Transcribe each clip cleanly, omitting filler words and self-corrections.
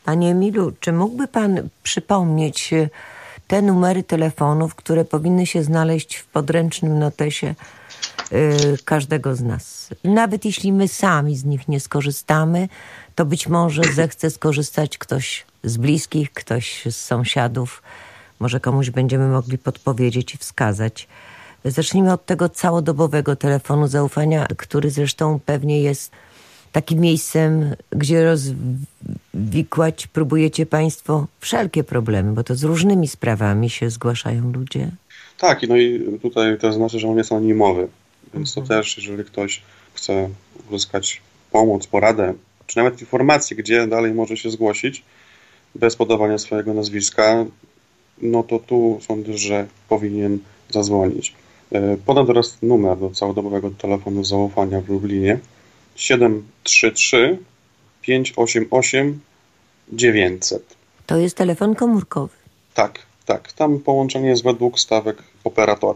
Panie Emilu, czy mógłby pan przypomnieć te numery telefonów, które powinny się znaleźć w podręcznym notesie każdego z nas? Nawet jeśli my sami z nich nie skorzystamy, to być może zechce skorzystać ktoś z bliskich, ktoś z sąsiadów. Może komuś będziemy mogli podpowiedzieć i wskazać. Zacznijmy od tego całodobowego telefonu zaufania, który zresztą pewnie jest takim miejscem, gdzie rozwikłać próbujecie państwo wszelkie problemy, bo to z różnymi sprawami się zgłaszają ludzie. Tak, no i tutaj to znaczy, że on jest anonimowy, więc to też, jeżeli ktoś chce uzyskać pomoc, poradę, czy nawet informację, gdzie dalej może się zgłosić, bez podawania swojego nazwiska, no to tu sądzę, że powinien zadzwonić. Podam teraz numer do całodobowego telefonu zaufania w Lublinie: 733 588 900. To jest telefon komórkowy. Tak. Tam połączenie jest według stawek operatora.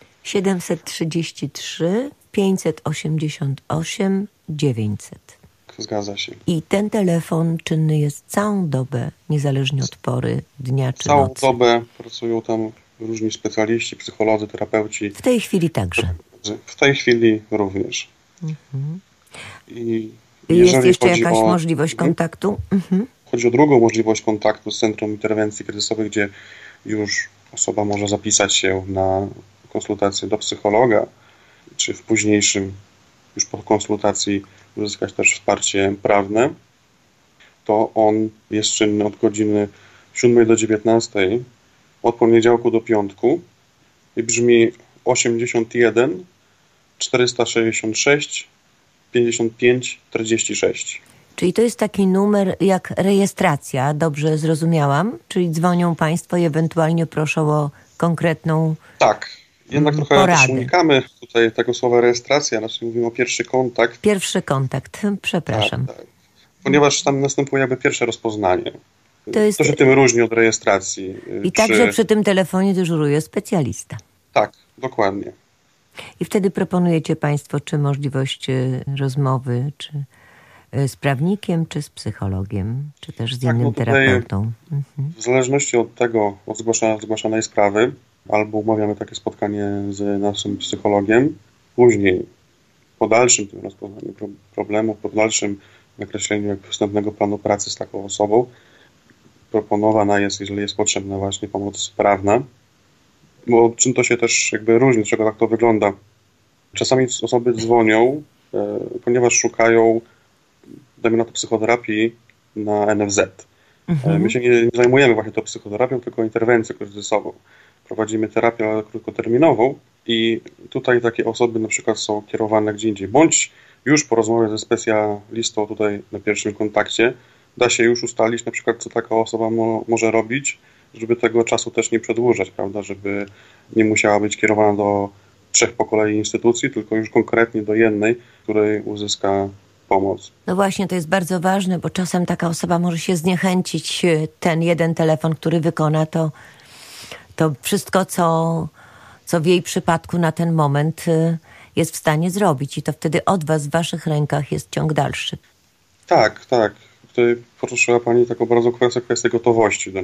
733 588 900. Zgadza się. I ten telefon czynny jest całą dobę, niezależnie od pory dnia czy całą nocy. Całą dobę pracują tam różni specjaliści, psycholodzy, terapeuci. W tej chwili także. W tej chwili również. I jest jeszcze jakaś możliwość kontaktu? Chodzi o drugą możliwość kontaktu z Centrum Interwencji Kryzysowej, gdzie już osoba może zapisać się na konsultację do psychologa, czy w późniejszym, już po konsultacji, uzyskać też wsparcie prawne. To on jest czynny od godziny 7 do 19, od poniedziałku do piątku i brzmi 81 466 55 46. Czyli to jest taki numer jak rejestracja, dobrze zrozumiałam? Czyli dzwonią państwo i ewentualnie proszą o konkretną Tak, jednak trochę poradę. też unikamy tutaj tego słowa rejestracja, znaczy mówimy o pierwszy kontakt. Pierwszy kontakt, przepraszam. Tak. Ponieważ tam następuje jakby pierwsze rozpoznanie. To się tym różni od rejestracji. I także przy tym telefonie dyżuruje specjalista. Tak, dokładnie. I wtedy proponujecie państwo czy możliwość rozmowy, czy z prawnikiem, czy z psychologiem, czy też z innym terapeutą. W zależności od tego, od zgłaszanej sprawy, albo umawiamy takie spotkanie z naszym psychologiem. Później, po dalszym tym rozpoznaniu problemu, po dalszym nakreśleniu wstępnego planu pracy z taką osobą, proponowana jest, jeżeli jest potrzebna, właśnie pomoc prawna. Bo czym to się też jakby różni, czego tak to wygląda. Czasami osoby dzwonią, ponieważ szukają, dajmy na to, psychoterapii na NFZ. My się nie zajmujemy właśnie tą psychoterapią, tylko interwencją kryzysową. Prowadzimy terapię, ale krótkoterminową i tutaj takie osoby na przykład są kierowane gdzie indziej. Bądź już po rozmowie ze specjalistą tutaj na pierwszym kontakcie da się już ustalić na przykład, co taka osoba może robić, żeby tego czasu też nie przedłużać, prawda, żeby nie musiała być kierowana do 3 po kolei instytucji, tylko już konkretnie do jednej, której uzyska pomoc. No właśnie, to jest bardzo ważne, bo czasem taka osoba może się zniechęcić. Ten jeden telefon, który wykona, to wszystko, co w jej przypadku na ten moment jest w stanie zrobić. I to wtedy od was, w waszych rękach jest ciąg dalszy. Tak. Tutaj poruszyła pani taką bardzo kwestię gotowości do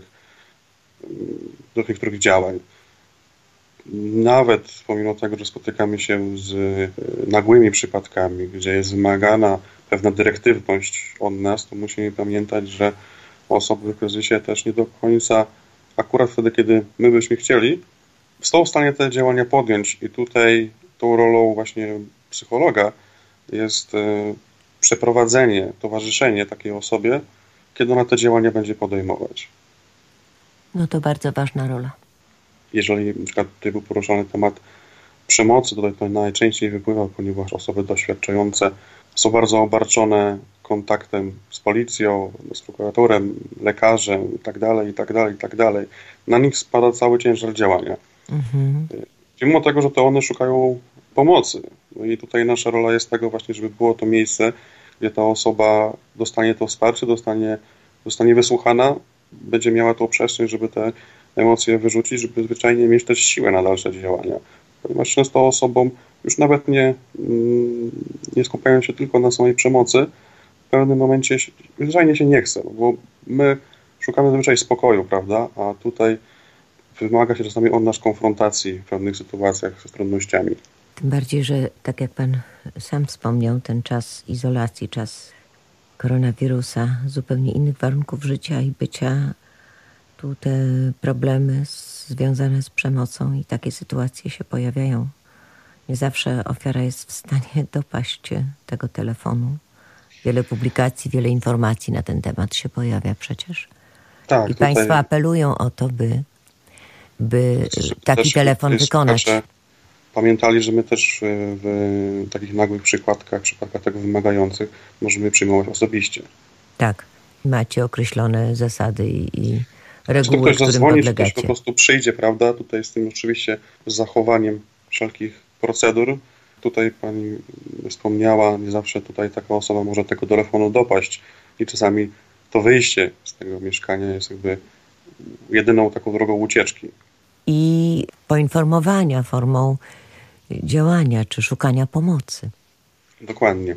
niektórych działań. Nawet pomimo tego, że spotykamy się z nagłymi przypadkami, gdzie jest wymagana pewna dyrektywność od nas, to musimy pamiętać, że osoby w kryzysie też nie do końca, akurat wtedy, kiedy my byśmy chcieli, są w stanie te działania podjąć. I tutaj tą rolą właśnie psychologa jest przeprowadzenie, towarzyszenie takiej osobie, kiedy ona te działania będzie podejmować. No to bardzo ważna rola. Jeżeli na przykład tutaj był poruszony temat przemocy, to najczęściej wypływa, ponieważ osoby doświadczające są bardzo obarczone kontaktem z policją, z prokuratorem, lekarzem itd. Na nich spada cały ciężar działania. Mimo tego, że to one szukają pomocy. No i tutaj nasza rola jest tego właśnie, żeby było to miejsce, gdzie ta osoba dostanie to wsparcie, zostanie wysłuchana, będzie miała tą przestrzeń, żeby te emocje wyrzucić, żeby zwyczajnie mieć też siłę na dalsze działania. Ponieważ często osobom już nawet nie skupiają się tylko na samej przemocy, pewnym momencie zwyczajnie się nie chce, bo my szukamy zazwyczaj spokoju, prawda? A tutaj wymaga się czasami od nas konfrontacji w pewnych sytuacjach z trudnościami. Tym bardziej, że tak jak pan sam wspomniał, ten czas izolacji, czas koronawirusa, zupełnie innych warunków życia i bycia, tu te problemy związane z przemocą i takie sytuacje się pojawiają. Nie zawsze ofiara jest w stanie dopaść tego telefonu. Wiele publikacji, wiele informacji na ten temat się pojawia przecież. Tak, i państwo apelują o to, by taki telefon wykonać. Pamiętali, że my też w takich nagłych przypadkach tego wymagających możemy przyjmować osobiście. Tak. Macie określone zasady i reguły, czy to ktoś którym zadzwoni, podlegacie. Czy ktoś po prostu przyjdzie, prawda? Tutaj z tym oczywiście z zachowaniem wszelkich procedur. Tutaj pani wspomniała, nie zawsze tutaj taka osoba może tego telefonu dopaść i czasami to wyjście z tego mieszkania jest jakby jedyną taką drogą ucieczki. I poinformowania formą działania czy szukania pomocy. Dokładnie.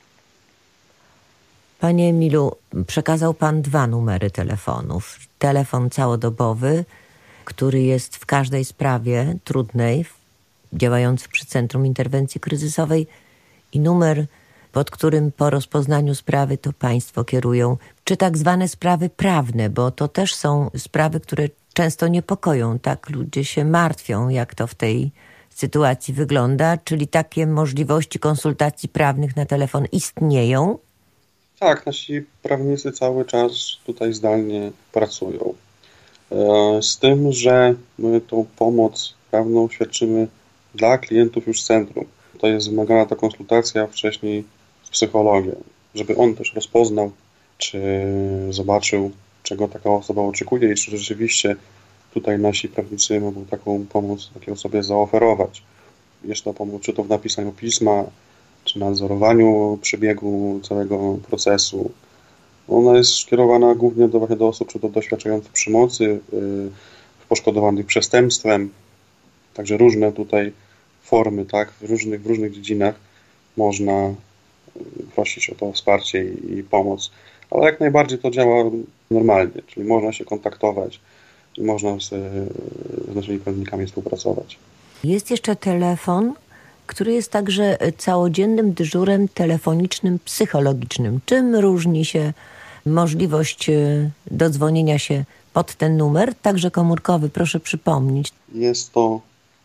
Panie Emilu, przekazał pan 2 numery telefonów. Telefon całodobowy, który jest w każdej sprawie trudnej, działający przy Centrum Interwencji Kryzysowej, i numer, pod którym po rozpoznaniu sprawy to państwo kierują, czy tak zwane sprawy prawne, bo to też są sprawy, które często niepokoją, tak? Ludzie się martwią, jak to w tej sytuacji wygląda, czyli takie możliwości konsultacji prawnych na telefon istnieją? Tak, nasi prawnicy cały czas tutaj zdalnie pracują. Z tym, że my tą pomoc prawną świadczymy dla klientów już z centrum. To jest wymagana ta konsultacja wcześniej z psychologiem, żeby on też rozpoznał, czy zobaczył, czego taka osoba oczekuje i czy rzeczywiście tutaj nasi prawnicy mogą taką pomoc takiej osobie zaoferować. Jest to pomoc czy to w napisaniu pisma, czy nadzorowaniu przebiegu całego procesu. Ona jest skierowana głównie do osób, czy to doświadczających przemocy, poszkodowanych przestępstwem. Także różne tutaj formy, tak, w różnych dziedzinach można prosić o to wsparcie i pomoc. Ale jak najbardziej to działa normalnie, czyli można się kontaktować i można z naszymi prawnikami współpracować. Jest jeszcze telefon, który jest także całodziennym dyżurem telefonicznym, psychologicznym. Czym różni się możliwość dodzwonienia się pod ten numer, także komórkowy? Proszę przypomnieć. Jest to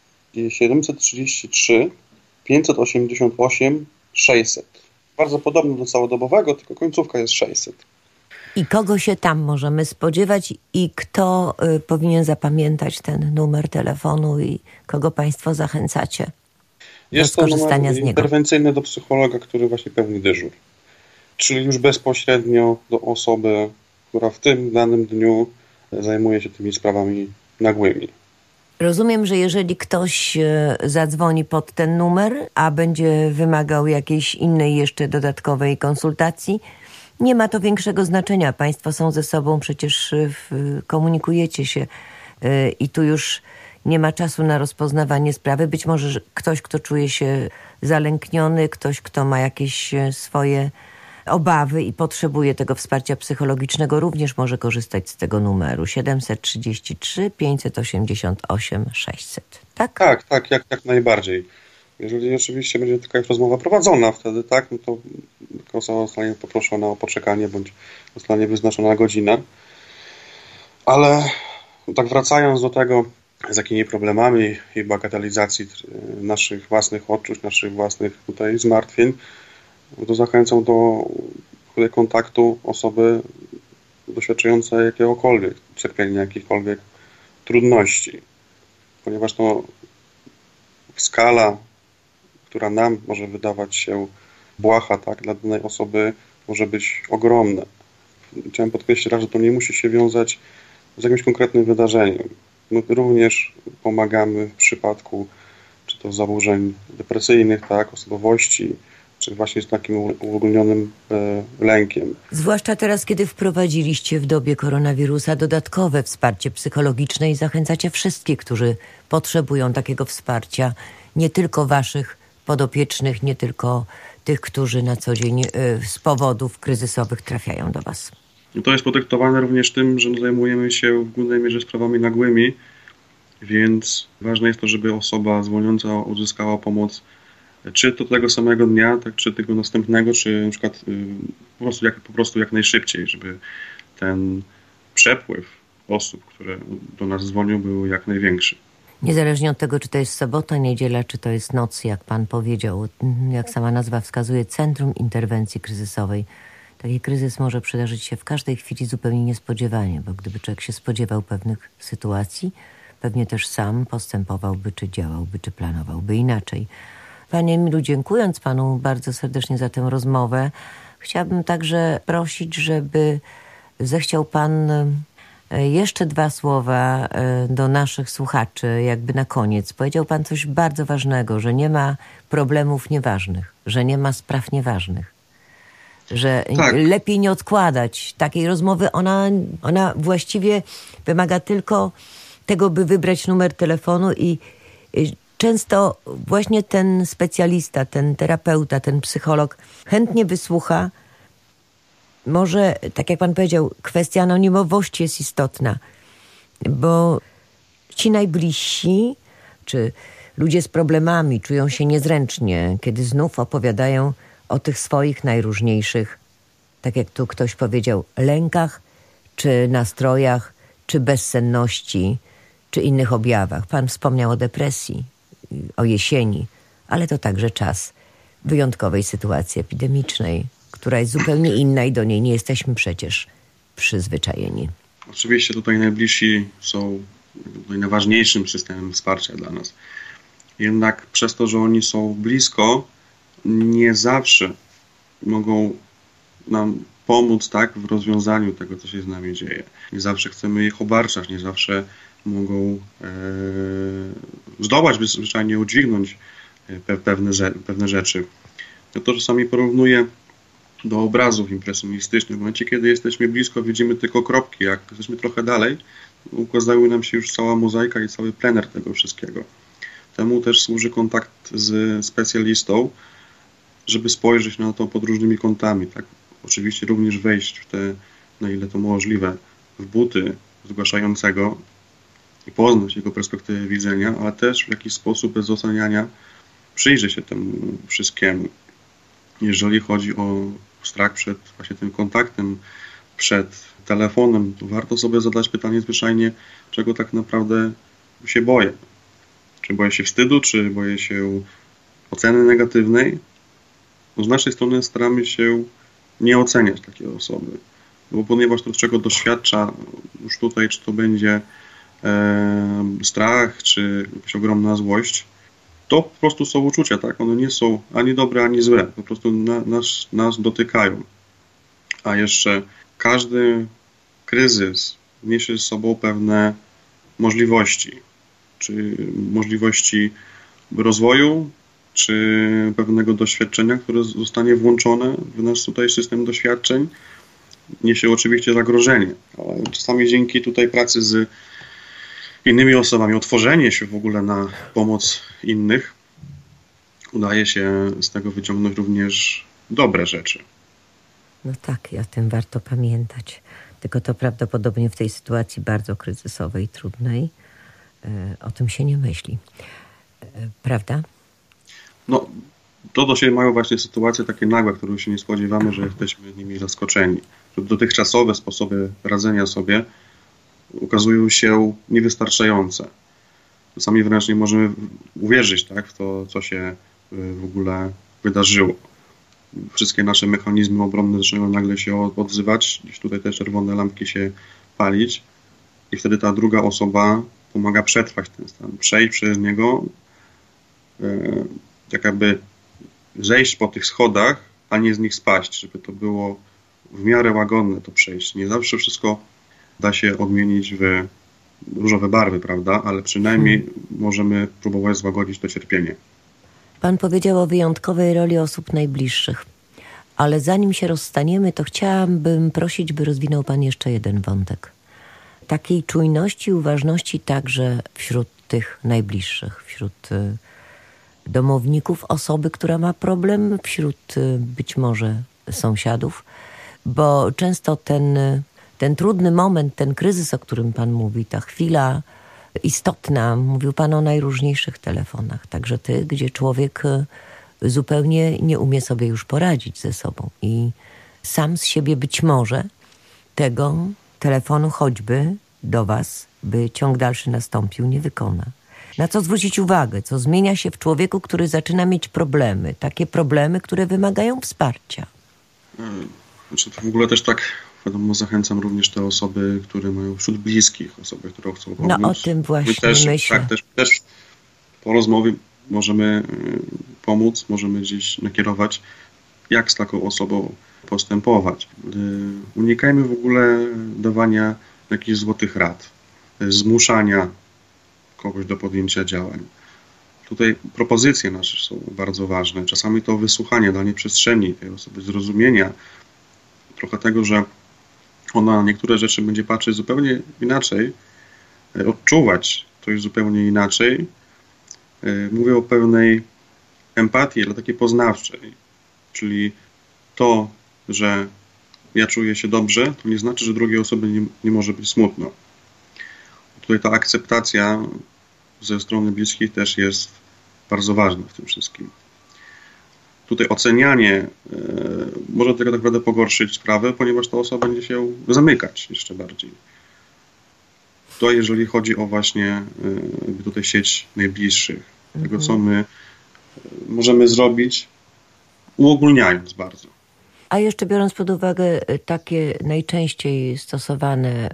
733 588 600. Bardzo podobny do całodobowego, tylko końcówka jest 600. I kogo się tam możemy spodziewać i kto powinien zapamiętać ten numer telefonu i kogo państwo zachęcacie do skorzystania z niego? Interwencyjny do psychologa, który właśnie pełni dyżur. Czyli już bezpośrednio do osoby, która w tym danym dniu zajmuje się tymi sprawami nagłymi. Rozumiem, że jeżeli ktoś zadzwoni pod ten numer, a będzie wymagał jakiejś innej jeszcze dodatkowej konsultacji, nie ma to większego znaczenia. Państwo są ze sobą, przecież komunikujecie się i tu już nie ma czasu na rozpoznawanie sprawy. Być może ktoś, kto czuje się zalękniony, ktoś, kto ma jakieś swoje obawy i potrzebuje tego wsparcia psychologicznego, również może korzystać z tego numeru 733 588 600. Tak? Tak, jak najbardziej. Jeżeli oczywiście będzie taka rozmowa prowadzona wtedy, tak, no to taka osoba zostanie poproszona o poczekanie bądź zostanie wyznaczona godzina. Ale tak wracając do tego, z jakimi problemami i bagatelizacji naszych własnych odczuć, naszych własnych tutaj zmartwień, to zachęcam do kontaktu osoby doświadczającej jakiegokolwiek cierpienia, jakichkolwiek trudności. Ponieważ to skala, która nam może wydawać się błaha, tak, dla danej osoby może być ogromna. Chciałem podkreślić raz, że to nie musi się wiązać z jakimś konkretnym wydarzeniem. My również pomagamy w przypadku czy to zaburzeń depresyjnych, tak, osobowości, czy właśnie z takim uogólnionym lękiem. Zwłaszcza teraz, kiedy wprowadziliście w dobie koronawirusa dodatkowe wsparcie psychologiczne i zachęcacie wszystkich, którzy potrzebują takiego wsparcia, nie tylko waszych podopiecznych, nie tylko tych, którzy na co dzień z powodów kryzysowych trafiają do was? To jest podyktowane również tym, że zajmujemy się w głównej mierze sprawami nagłymi, więc ważne jest to, żeby osoba dzwoniąca uzyskała pomoc czy to tego samego dnia, tak, czy tego następnego, czy na przykład po prostu jak najszybciej, żeby ten przepływ osób, które do nas dzwonią, był jak największy. Niezależnie od tego, czy to jest sobota, niedziela, czy to jest noc, jak pan powiedział, jak sama nazwa wskazuje, Centrum Interwencji Kryzysowej. Taki kryzys może przydarzyć się w każdej chwili zupełnie niespodziewanie, bo gdyby człowiek się spodziewał pewnych sytuacji, pewnie też sam postępowałby, czy działałby, czy planowałby inaczej. Panie Emilu, dziękując panu bardzo serdecznie za tę rozmowę, chciałabym także prosić, żeby zechciał pan jeszcze 2 słowa do naszych słuchaczy, jakby na koniec. Powiedział pan coś bardzo ważnego, że nie ma problemów nieważnych, że nie ma spraw nieważnych, że tak. Lepiej nie odkładać takiej rozmowy. Ona właściwie wymaga tylko tego, by wybrać numer telefonu i często właśnie ten specjalista, ten terapeuta, ten psycholog chętnie wysłucha. Może, tak jak pan powiedział, kwestia anonimowości jest istotna, bo ci najbliżsi, czy ludzie z problemami czują się niezręcznie, kiedy znów opowiadają o tych swoich najróżniejszych, tak jak tu ktoś powiedział, lękach, czy nastrojach, czy bezsenności, czy innych objawach. Pan wspomniał o depresji, o jesieni, ale to także czas wyjątkowej sytuacji epidemicznej, która jest zupełnie inna i do niej nie jesteśmy przecież przyzwyczajeni. Oczywiście tutaj najbliżsi są najważniejszym systemem wsparcia dla nas. Jednak przez to, że oni są blisko, nie zawsze mogą nam pomóc tak w rozwiązaniu tego, co się z nami dzieje. Nie zawsze chcemy ich obarczać, nie zawsze mogą zdołać zwyczajnie udźwignąć pewne rzeczy. Ja to czasami porównuję do obrazów impresjonistycznych. W momencie, kiedy jesteśmy blisko, widzimy tylko kropki. Jak jesteśmy trochę dalej, ukazały nam się już cała mozaika i cały plener tego wszystkiego. Temu też służy kontakt z specjalistą, żeby spojrzeć na to pod różnymi kątami. Tak? Oczywiście również wejść w te, na ile to możliwe, w buty zgłaszającego i poznać jego perspektywę widzenia, ale też w jakiś sposób bez oceniania przyjrzeć się temu wszystkiemu. Jeżeli chodzi o strach przed właśnie tym kontaktem, przed telefonem, to warto sobie zadać pytanie zwyczajnie, czego tak naprawdę się boję. Czy boję się wstydu, czy boję się oceny negatywnej? No z naszej strony staramy się nie oceniać takiej osoby, bo ponieważ to, czego doświadcza już tutaj, czy to będzie strach, czy jakaś ogromna złość, to po prostu są uczucia, tak? One nie są ani dobre, ani złe. Po prostu nas dotykają. A jeszcze każdy kryzys niesie z sobą pewne możliwości. Czy możliwości rozwoju, czy pewnego doświadczenia, które zostanie włączone w nasz tutaj system doświadczeń. Niesie oczywiście zagrożenie, ale czasami dzięki tutaj pracy z innymi osobami, otworzenie się w ogóle na pomoc innych, udaje się z tego wyciągnąć również dobre rzeczy. No tak, i o tym warto pamiętać. Tylko to prawdopodobnie w tej sytuacji bardzo kryzysowej, trudnej, o tym się nie myśli. Prawda? No, to do siebie mają właśnie sytuacje takie nagłe, których się nie spodziewamy, że jesteśmy nimi zaskoczeni. Dotychczasowe sposoby radzenia sobie ukazują się niewystarczające. Czasami wręcz nie możemy uwierzyć, tak, w to, co się w ogóle wydarzyło. Wszystkie nasze mechanizmy obronne zaczynają nagle się odzywać, gdzieś tutaj te czerwone lampki się palić i wtedy ta druga osoba pomaga przetrwać ten stan, przejść przez niego, tak jakby zejść po tych schodach, a nie z nich spaść, żeby to było w miarę łagodne to przejście. Nie zawsze wszystko da się odmienić w różowe barwy, prawda? Ale przynajmniej możemy próbować złagodzić to cierpienie. Pan powiedział o wyjątkowej roli osób najbliższych. Ale zanim się rozstaniemy, to chciałabym prosić, by rozwinął pan jeszcze jeden wątek. Takiej czujności i uważności także wśród tych najbliższych, wśród domowników osoby, która ma problem, wśród być może sąsiadów, bo często ten trudny moment, ten kryzys, o którym pan mówi, ta chwila istotna, mówił pan o najróżniejszych telefonach, także tych, gdzie człowiek zupełnie nie umie sobie już poradzić ze sobą i sam z siebie być może tego telefonu choćby do was, by ciąg dalszy nastąpił, nie wykona. Na co zwrócić uwagę, co zmienia się w człowieku, który zaczyna mieć problemy, takie problemy, które wymagają wsparcia. Znaczy to w ogóle też tak, wiadomo, zachęcam również te osoby, które mają wśród bliskich, osoby, które chcą pomóc. No o tym właśnie myślę. Tak, też po rozmowie możemy pomóc, możemy gdzieś nakierować, jak z taką osobą postępować. Unikajmy w ogóle dawania jakichś złotych rad, zmuszania kogoś do podjęcia działań. Tutaj propozycje nasze są bardzo ważne. Czasami to wysłuchanie, danie przestrzeni tej osoby, zrozumienia trochę tego, że ona na niektóre rzeczy będzie patrzeć zupełnie inaczej, odczuwać coś zupełnie inaczej. Mówię o pewnej empatii, ale takiej poznawczej. Czyli to, że ja czuję się dobrze, to nie znaczy, że drugiej osoby nie może być smutno. Tutaj ta akceptacja ze strony bliskich też jest bardzo ważna w tym wszystkim. Tutaj ocenianie może tego tak naprawdę pogorszyć sprawę, ponieważ ta osoba będzie się zamykać jeszcze bardziej. To jeżeli chodzi o właśnie tutaj sieć najbliższych, tego co my możemy zrobić, uogólniając bardzo. A jeszcze biorąc pod uwagę takie najczęściej stosowane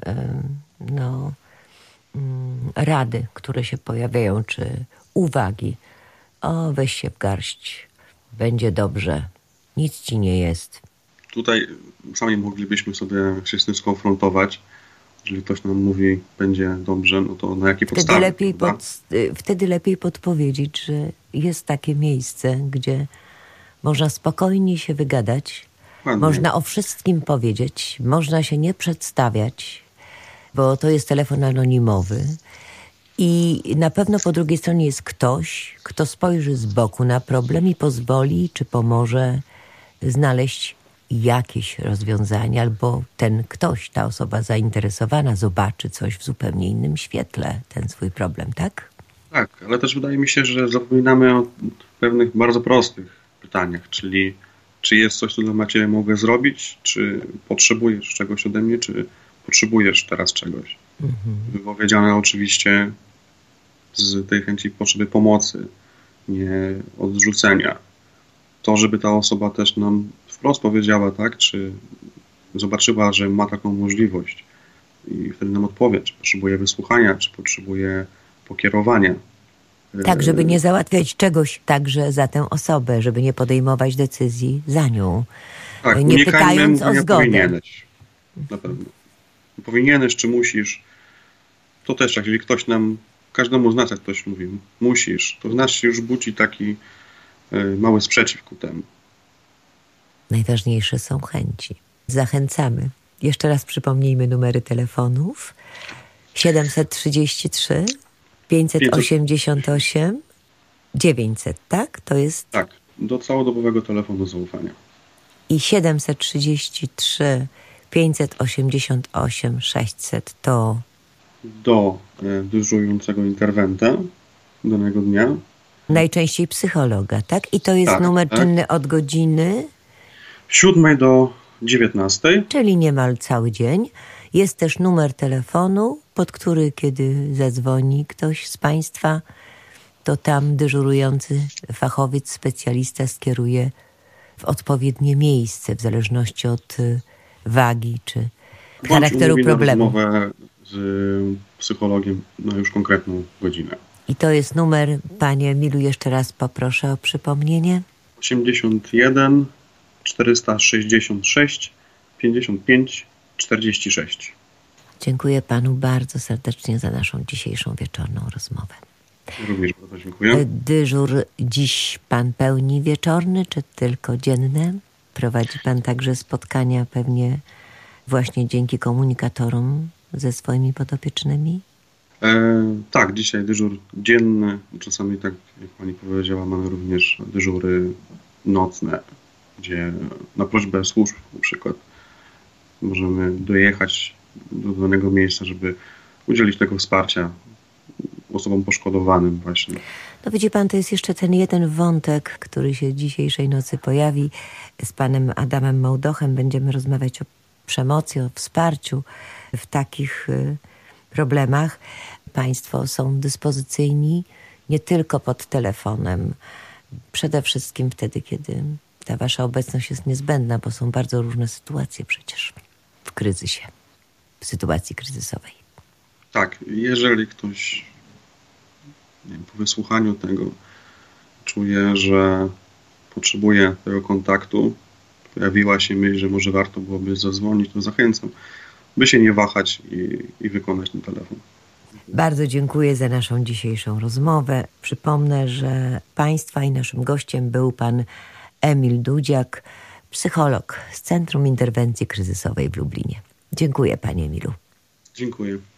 rady, które się pojawiają, czy uwagi. O, weź się w garść, będzie dobrze, nic ci nie jest. Tutaj sami moglibyśmy sobie się z tym skonfrontować. Jeżeli ktoś nam mówi, będzie dobrze, no to na jakiej podstawie? Wtedy lepiej podpowiedzieć, że jest takie miejsce, gdzie można spokojnie się wygadać, można o wszystkim powiedzieć, można się nie przedstawiać, bo to jest telefon anonimowy i na pewno po drugiej stronie jest ktoś, kto spojrzy z boku na problem i pozwoli, czy pomoże znaleźć jakieś rozwiązanie, albo ten ktoś, ta osoba zainteresowana zobaczy coś w zupełnie innym świetle, ten swój problem, tak? Tak, ale też wydaje mi się, że zapominamy o pewnych bardzo prostych pytaniach, czyli czy jest coś, co dla Ciebie mogę zrobić, czy potrzebujesz czegoś ode mnie, czy potrzebujesz teraz czegoś. Wypowiedziane oczywiście z tej chęci potrzeby pomocy, nie odrzucenia. To, żeby ta osoba też nam wprost powiedziała, tak, czy zobaczyła, że ma taką możliwość i wtedy nam odpowie, czy potrzebuje wysłuchania, czy potrzebuje pokierowania. Tak, żeby nie załatwiać czegoś także za tę osobę, żeby nie podejmować decyzji za nią. Tak, nie pytając o zgodę. Powinieneś. Na pewno. Powinieneś, czy musisz. To też, jak jeżeli ktoś nam, każdemu z nas, jak ktoś mówi, musisz, to w nas się już budzi taki mały sprzeciw ku temu. Najważniejsze są chęci. Zachęcamy. Jeszcze raz przypomnijmy numery telefonów. 733 588 900, tak? To jest... Tak, do całodobowego telefonu zaufania. I 733 588 600 to... Do dyżurującego interwenta danego dnia. Najczęściej psychologa, tak? I to jest numer czynny od godziny... 7 do 19. Czyli niemal cały dzień. Jest też numer telefonu, pod który, kiedy zadzwoni ktoś z Państwa, to tam dyżurujący fachowiec, specjalista skieruje w odpowiednie miejsce, w zależności od wagi czy charakteru problemu. Rozmowę z psychologiem na już konkretną godzinę. I to jest numer, panie Emilu, jeszcze raz poproszę o przypomnienie. 81 466 55 46. Dziękuję panu bardzo serdecznie za naszą dzisiejszą wieczorną rozmowę. Również bardzo dziękuję. Dyżur dziś pan pełni wieczorny, czy tylko dzienne? Prowadzi pan także spotkania pewnie właśnie dzięki komunikatorom ze swoimi podopiecznymi? Tak, dzisiaj dyżur dzienny. Czasami, tak jak pani powiedziała, mamy również dyżury nocne, gdzie na prośbę służb na przykład możemy dojechać do danego miejsca, żeby udzielić tego wsparcia osobom poszkodowanym właśnie. No widzi pan, to jest jeszcze ten jeden wątek, który się dzisiejszej nocy pojawi. Z panem Adamem Mołdochem będziemy rozmawiać o przemocy, o wsparciu w takich problemach. Państwo są dyspozycyjni nie tylko pod telefonem, przede wszystkim wtedy, kiedy ta wasza obecność jest niezbędna, bo są bardzo różne sytuacje przecież w kryzysie, w sytuacji kryzysowej. Tak, jeżeli ktoś po wysłuchaniu tego czuje, że potrzebuje tego kontaktu, pojawiła się myśl, że może warto byłoby zadzwonić, to zachęcam, by się nie wahać i wykonać ten telefon. Bardzo dziękuję za naszą dzisiejszą rozmowę. Przypomnę, że państwa i naszym gościem był pan Emil Dudziak, psycholog z Centrum Interwencji Kryzysowej w Lublinie. Dziękuję, panie Emilu. Dziękuję.